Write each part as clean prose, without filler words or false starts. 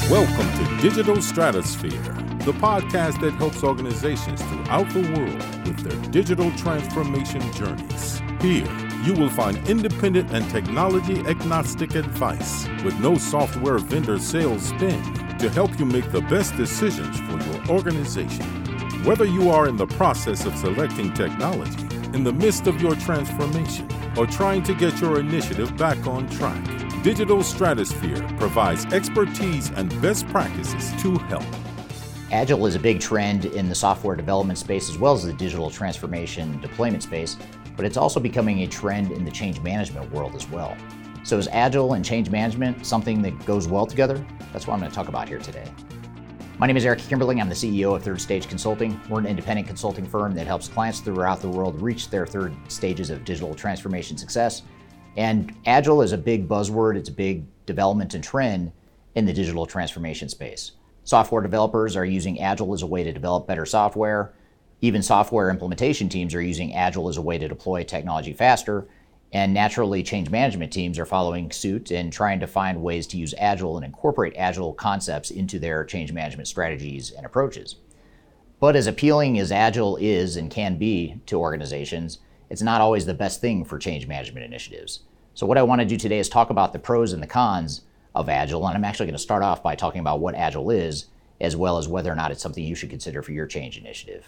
Welcome to Digital Stratosphere, the podcast that helps organizations throughout the world with their digital transformation journeys. Here, you will find independent and technology-agnostic advice with no software vendor sales spin to help you make the best decisions for your organization. Whether you are in the process of selecting technology, in the midst of your transformation, or trying to get your initiative back on track, Digital Stratosphere provides expertise and best practices to help. Agile is a big trend in the software development space as well as the digital transformation deployment space, but it's also becoming a trend in the change management world as well. So is Agile and change management something that goes well together? That's what I'm going to talk about here today. My name is Eric Kimberling. I'm the CEO of Third Stage Consulting. We're an independent consulting firm that helps clients throughout the world reach their third stages of digital transformation success. And Agile is a big buzzword. It's a big development and trend in the digital transformation space. Software developers are using Agile as a way to develop better software. Even software implementation teams are using Agile as a way to deploy technology faster. And naturally, change management teams are following suit and trying to find ways to use Agile and incorporate Agile concepts into their change management strategies and approaches. But as appealing as Agile is and can be to organizations, it's not always the best thing for change management initiatives. So what I want to do today is talk about the pros and the cons of Agile, and I'm actually going to start off by talking about what Agile is, as well as whether or not it's something you should consider for your change initiative.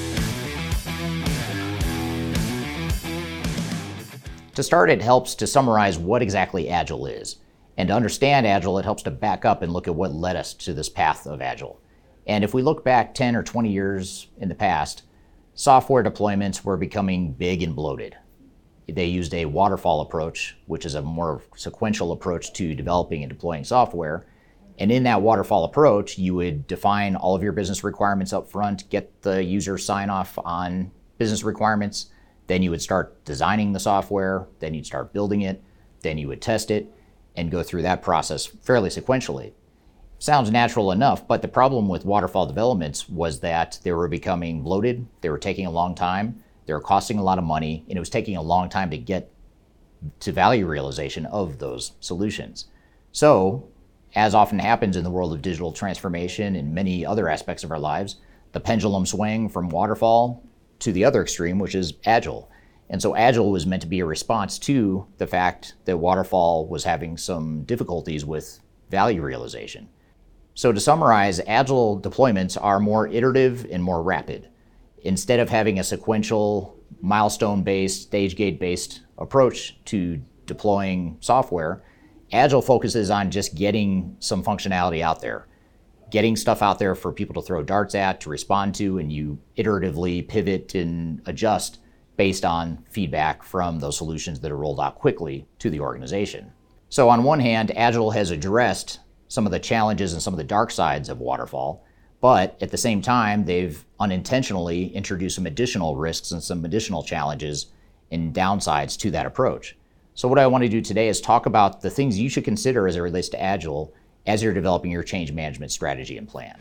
To start, it helps to summarize what exactly Agile is. And to understand Agile, it helps to back up and look at what led us to this path of Agile. And if we look back 10 or 20 years in the past, software deployments were becoming big and bloated. They used a waterfall approach, which is a more sequential approach to developing and deploying software. And in that waterfall approach, you would define all of your business requirements up front, get the user sign off on business requirements. Then you would start designing the software, then you'd start building it, then you would test it, and go through that process fairly sequentially. Sounds natural enough, but the problem with waterfall developments was that they were becoming bloated, they were taking a long time, they were costing a lot of money, and it was taking a long time to get to value realization of those solutions. So, as often happens in the world of digital transformation and many other aspects of our lives, the pendulum swung from waterfall to the other extreme, which is Agile. And so Agile was meant to be a response to the fact that waterfall was having some difficulties with value realization. So to summarize, Agile deployments are more iterative and more rapid. Instead of having a sequential, milestone-based, stage gate-based approach to deploying software, Agile focuses on just getting some functionality out there. Getting stuff out there for people to throw darts at, to respond to, and you iteratively pivot and adjust based on feedback from those solutions that are rolled out quickly to the organization. So on one hand, Agile has addressed some of the challenges and some of the dark sides of waterfall, but at the same time, they've unintentionally introduced some additional risks and some additional challenges and downsides to that approach. So what I want to do today is talk about the things you should consider as it relates to Agile as you're developing your change management strategy and plan.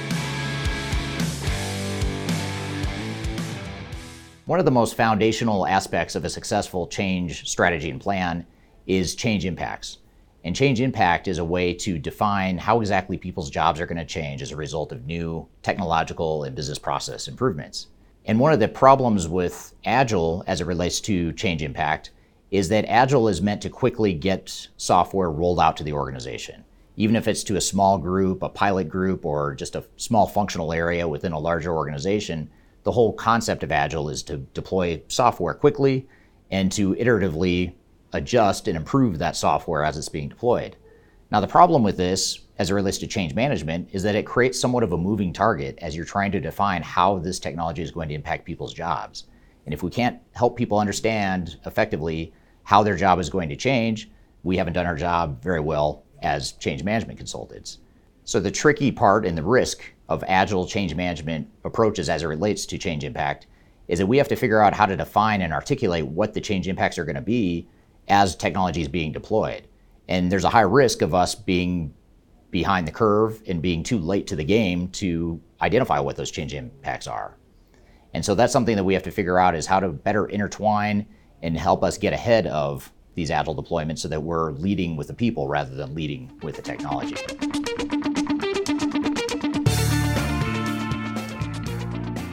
One of the most foundational aspects of a successful change strategy and plan is change impacts. And change impact is a way to define how exactly people's jobs are going to change as a result of new technological and business process improvements. And one of the problems with Agile as it relates to change impact is that Agile is meant to quickly get software rolled out to the organization. Even if it's to a small group, a pilot group, or just a small functional area within a larger organization, the whole concept of Agile is to deploy software quickly and to iteratively adjust and improve that software as it's being deployed. Now, the problem with this, as it relates to change management, is that it creates somewhat of a moving target as you're trying to define how this technology is going to impact people's jobs. And if we can't help people understand effectively how their job is going to change, we haven't done our job very well as change management consultants. So the tricky part and the risk of Agile change management approaches as it relates to change impact is that we have to figure out how to define and articulate what the change impacts are going to be as technology is being deployed. And there's a high risk of us being behind the curve and being too late to the game to identify what those change impacts are. And so that's something that we have to figure out, is how to better intertwine and help us get ahead of these Agile deployments so that we're leading with the people rather than leading with the technology.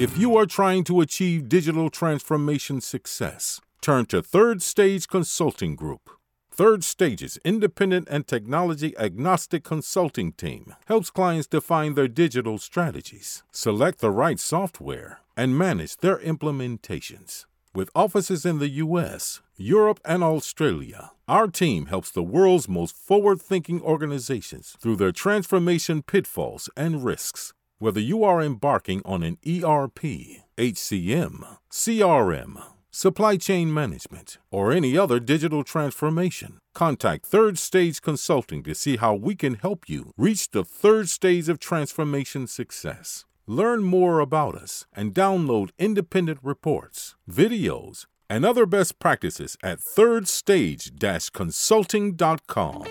If you are trying to achieve digital transformation success, turn to Third Stage Consulting Group. Third Stage's independent and technology-agnostic consulting team helps clients define their digital strategies, select the right software, and manage their implementations. With offices in the U.S., Europe, and Australia, our team helps the world's most forward-thinking organizations through their transformation pitfalls and risks. Whether you are embarking on an ERP, HCM, CRM, supply chain management, or any other digital transformation, contact Third Stage Consulting to see how we can help you reach the third stage of transformation success. Learn more about us and download independent reports, videos, and other best practices at thirdstage-consulting.com.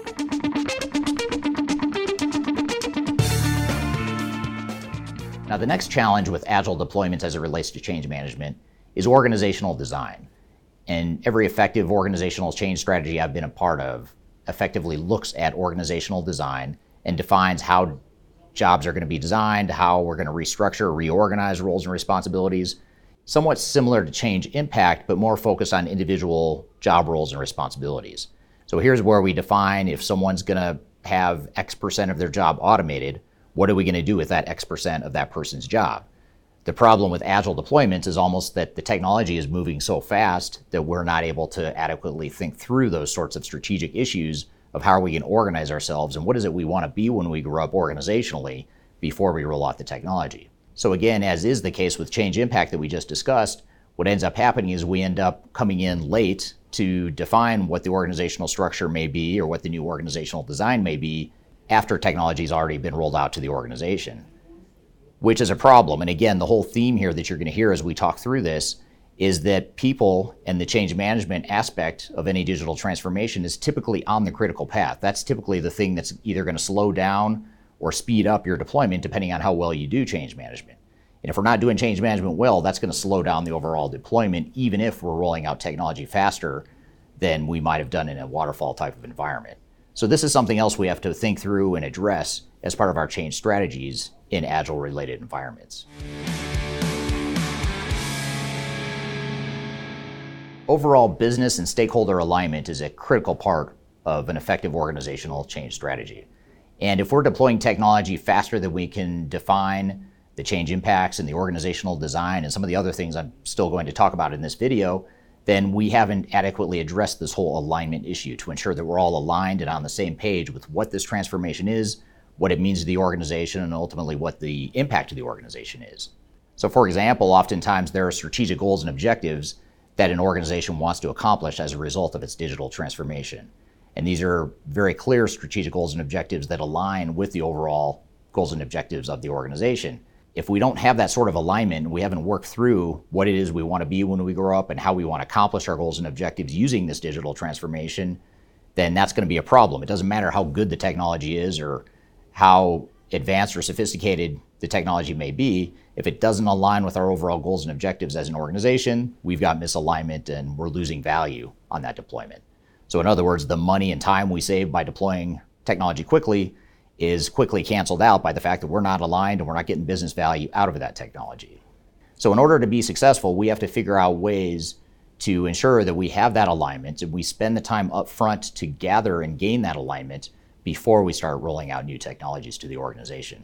Now, the next challenge with agile deployments as it relates to change management is organizational design. And every effective organizational change strategy I've been a part of effectively looks at organizational design and defines how jobs are going to be designed, how we're going to restructure, reorganize roles and responsibilities. Somewhat similar to change impact, but more focused on individual job roles and responsibilities. So here's where we define if someone's going to have X% of their job automated, what are we going to do with that X% of that person's job? The problem with agile deployments is almost that the technology is moving so fast that we're not able to adequately think through those sorts of strategic issues of how we can organize ourselves and what is it we want to be when we grow up organizationally before we roll out the technology. So again, as is the case with change impact that we just discussed, what ends up happening is we end up coming in late to define what the organizational structure may be or what the new organizational design may be after technology has already been rolled out to the organization, which is a problem. And again, the whole theme here that you're going to hear as we talk through this is that people and the change management aspect of any digital transformation is typically on the critical path. That's typically the thing that's either going to slow down or speed up your deployment depending on how well you do change management. And if we're not doing change management well, that's going to slow down the overall deployment, even if we're rolling out technology faster than we might have done in a waterfall type of environment. So this is something else we have to think through and address as part of our change strategies in agile-related environments. Overall business and stakeholder alignment is a critical part of an effective organizational change strategy. And if we're deploying technology faster than we can define the change impacts and the organizational design and some of the other things I'm still going to talk about in this video, then we haven't adequately addressed this whole alignment issue to ensure that we're all aligned and on the same page with what this transformation is, what it means to the organization, and ultimately what the impact of the organization is. So for example, oftentimes there are strategic goals and objectives that an organization wants to accomplish as a result of its digital transformation. And these are very clear strategic goals and objectives that align with the overall goals and objectives of the organization. If we don't have that sort of alignment, we haven't worked through what it is we want to be when we grow up and how we want to accomplish our goals and objectives using this digital transformation, then that's going to be a problem. It doesn't matter how good the technology is or how advanced or sophisticated the technology may be. If it doesn't align with our overall goals and objectives as an organization, we've got misalignment and we're losing value on that deployment. So in other words, the money and time we save by deploying technology quickly is quickly canceled out by the fact that we're not aligned and we're not getting business value out of that technology. So in order to be successful, we have to figure out ways to ensure that we have that alignment and we spend the time up front to gather and gain that alignment before we start rolling out new technologies to the organization.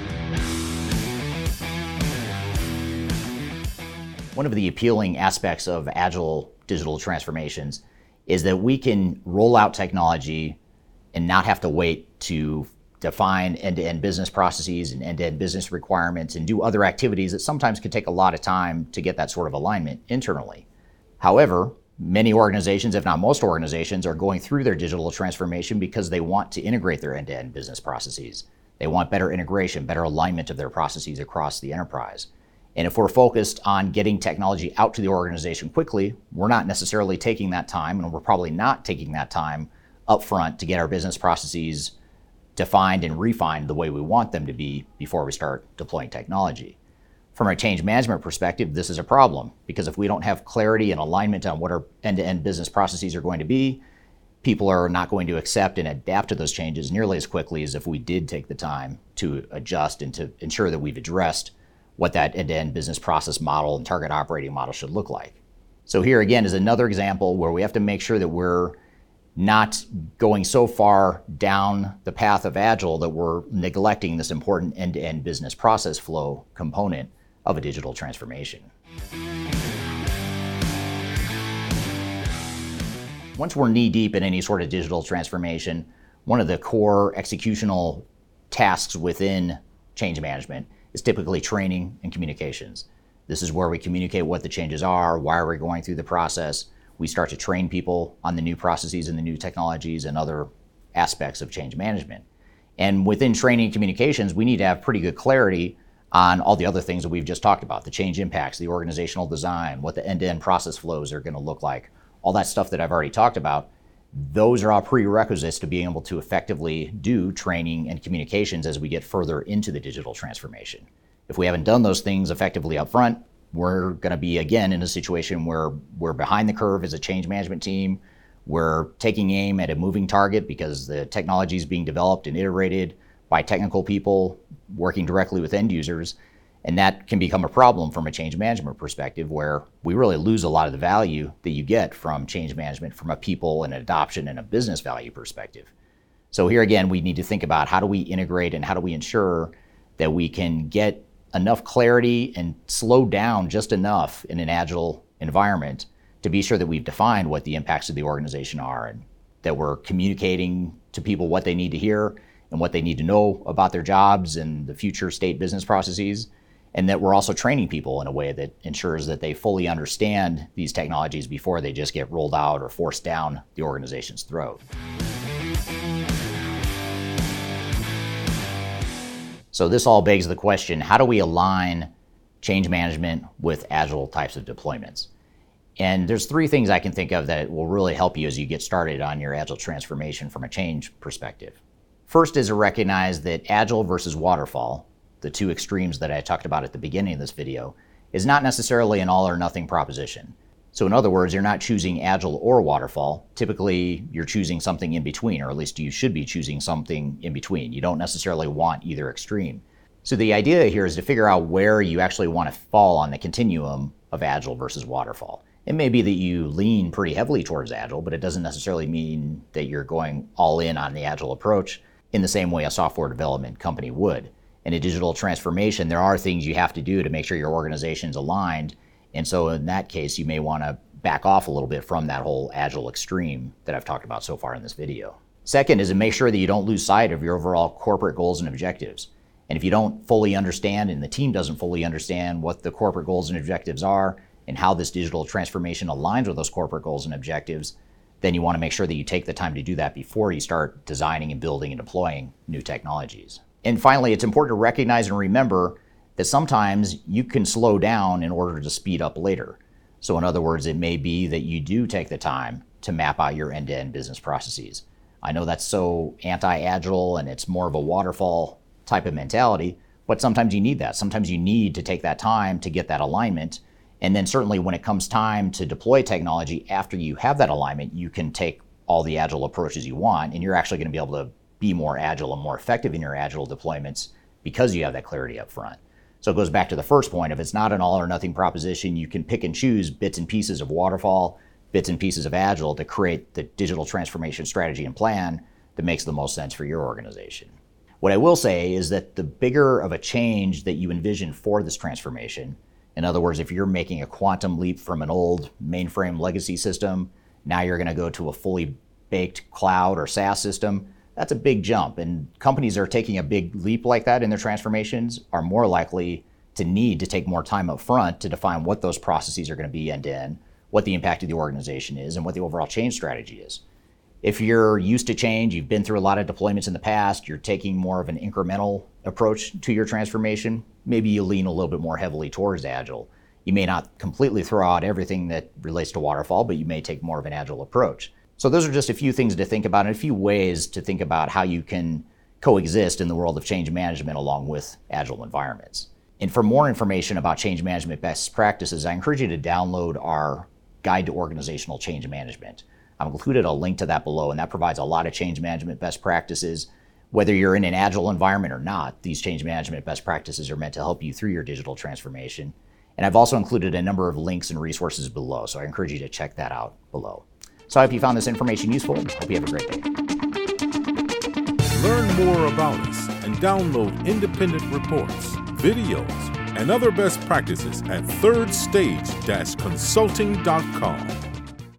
One of the appealing aspects of agile digital transformations is that we can roll out technology and not have to wait to define end-to-end business processes and end-to-end business requirements and do other activities that sometimes could take a lot of time to get that sort of alignment internally. However, many organizations, if not most organizations, are going through their digital transformation because they want to integrate their end-to-end business processes. They want better integration, better alignment of their processes across the enterprise. And if we're focused on getting technology out to the organization quickly, we're not necessarily taking that time, and we're probably not taking that time up front to get our business processes defined and refined the way we want them to be before we start deploying technology. From a change management perspective, this is a problem because if we don't have clarity and alignment on what our end-to-end business processes are going to be, people are not going to accept and adapt to those changes nearly as quickly as if we did take the time to adjust and to ensure that we've addressed what that end-to-end business process model and target operating model should look like. So here again is another example where we have to make sure that we're not going so far down the path of Agile that we're neglecting this important end-to-end business process flow component of a digital transformation. Once we're knee-deep in any sort of digital transformation, one of the core executional tasks within change management is typically training and communications. This is where we communicate what the changes are, why are we going through the process. We start to train people on the new processes and the new technologies and other aspects of change management. And within training and communications, we need to have pretty good clarity on all the other things that we've just talked about, the change impacts, the organizational design, what the end-to-end process flows are going to look like, all that stuff that I've already talked about. Those are all prerequisites to being able to effectively do training and communications as we get further into the digital transformation. If we haven't done those things effectively up front, we're going to be again in a situation where we're behind the curve as a change management team. We're taking aim at a moving target because the technology is being developed and iterated by technical people working directly with end users. And that can become a problem from a change management perspective, where we really lose a lot of the value that you get from change management from a people and adoption and a business value perspective. So here again, we need to think about how do we integrate and how do we ensure that we can get enough clarity and slow down just enough in an Agile environment to be sure that we've defined what the impacts of the organization are and that we're communicating to people what they need to hear and what they need to know about their jobs and the future state business processes, and that we're also training people in a way that ensures that they fully understand these technologies before they just get rolled out or forced down the organization's throat. So this all begs the question, how do we align change management with Agile types of deployments? And there's three things I can think of that will really help you as you get started on your Agile transformation from a change perspective. First is to recognize that Agile versus Waterfall, the two extremes that I talked about at the beginning of this video, is not necessarily an all or nothing proposition. So in other words, you're not choosing Agile or Waterfall. Typically, you're choosing something in between, or at least you should be choosing something in between. You don't necessarily want either extreme. So the idea here is to figure out where you actually want to fall on the continuum of Agile versus Waterfall. It may be that you lean pretty heavily towards Agile, but it doesn't necessarily mean that you're going all in on the Agile approach in the same way a software development company would. In a digital transformation, there are things you have to do to make sure your organization's aligned. And so in that case, you may want to back off a little bit from that whole Agile extreme that I've talked about so far in this video. Second is to make sure that you don't lose sight of your overall corporate goals and objectives. And if you don't fully understand and the team doesn't fully understand what the corporate goals and objectives are and how this digital transformation aligns with those corporate goals and objectives, then you want to make sure that you take the time to do that before you start designing and building and deploying new technologies. And finally, it's important to recognize and remember that sometimes you can slow down in order to speed up later. So in other words, it may be that you do take the time to map out your end-to-end business processes. I know that's so anti-Agile and it's more of a waterfall type of mentality, but sometimes you need that. Sometimes you need to take that time to get that alignment. And then certainly when it comes time to deploy technology after you have that alignment, you can take all the Agile approaches you want, and you're actually going to be able to be more Agile and more effective in your Agile deployments because you have that clarity up front. So it goes back to the first point. If it's not an all or nothing proposition, you can pick and choose bits and pieces of Waterfall, bits and pieces of Agile to create the digital transformation strategy and plan that makes the most sense for your organization. What I will say is that the bigger of a change that you envision for this transformation, in other words, if you're making a quantum leap from an old mainframe legacy system, now you're going to go to a fully baked cloud or SaaS system, that's a big jump. And companies that are taking a big leap like that in their transformations are more likely to need to take more time up front to define what those processes are going to be end to end, what the impact of the organization is, and what the overall change strategy is. If you're used to change, you've been through a lot of deployments in the past, you're taking more of an incremental approach to your transformation, maybe you lean a little bit more heavily towards Agile. You may not completely throw out everything that relates to Waterfall, but you may take more of an Agile approach. So those are just a few things to think about and a few ways to think about how you can coexist in the world of change management along with Agile environments. And for more information about change management best practices, I encourage you to download our Guide to Organizational Change Management. I've included a link to that below, and that provides a lot of change management best practices. Whether you're in an agile environment or not, these change management best practices are meant to help you through your digital transformation. And I've also included a number of links and resources below, so I encourage you to check that out below. So I hope you found this information useful. Hope you have a great day. Learn more about us and download independent reports, videos, and other best practices at thirdstage-consulting.com.